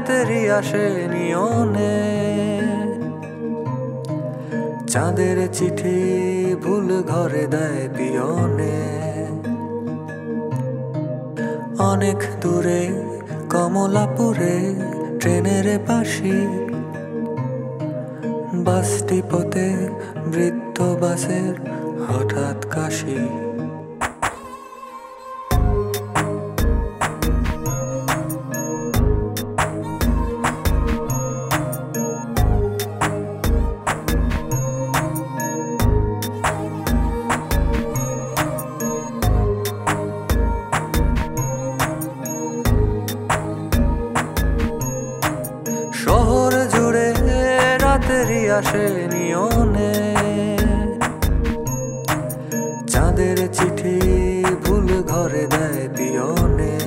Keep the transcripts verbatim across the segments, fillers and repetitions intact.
রাতেরই আসে নিয়নে, চাঁদের চিঠি ভুল ঘরে দেয় পিয়নে। অনেক দূরে কমলাপুরে ট্রেনের পাশি, বাস ডিপোতে বৃত্ত বাসের হঠাৎ কাশি। শহর জুড়ে রাতেরই আসে নিয়নে, চাঁদের চিঠি ভুল ঘরে দেয় পিয়নে।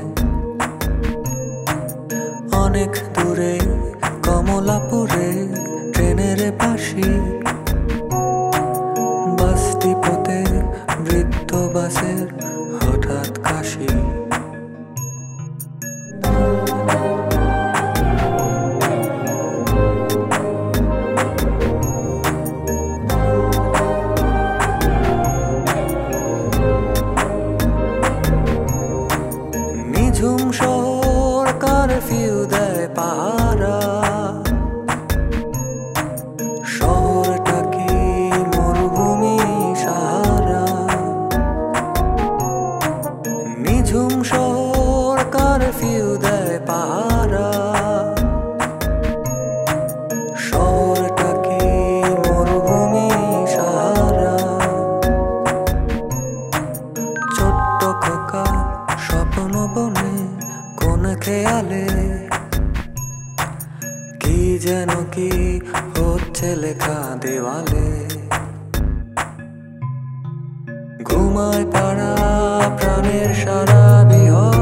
অনেক দূরে কমলাপুরে ট্রেনের পাশি, বাস ডিপোতে বৃত্ত বাসের হঠাৎ কাশি। নিঝুম শহর কারফিউ দেয় পাহারা, শহরটা কি মরুভূমি সাহারা। নিঝুম শহর কারফিউ দেয় পাহারা, শহরটা কি মরুভূমি সাহারা। ছোট্ট খোকা স্বপ্ন বনে কোন খেয়ালে, কি যেন কি হচ্ছে লেখা দেওয়ালে। ঘুমায় পাড়া প্রাণের সারা বিহর,